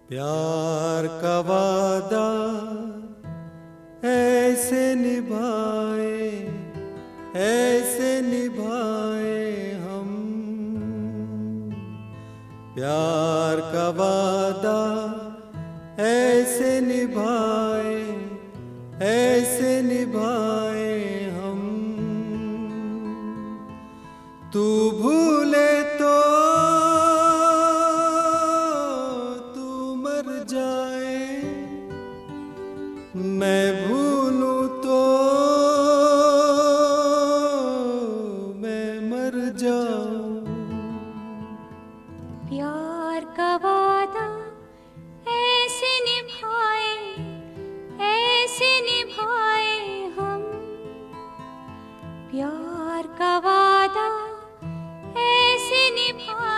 प्यार का वादा ऐसे निभाए हम। प्यार का वादा ऐसे निभाए हम। तू भूले तो तू मर जाए, मैं भूलूं तो मैं मर जाऊं। प्यार का वादा ऐसे निभाए हम। प्यार का वादा ऐसे निभाए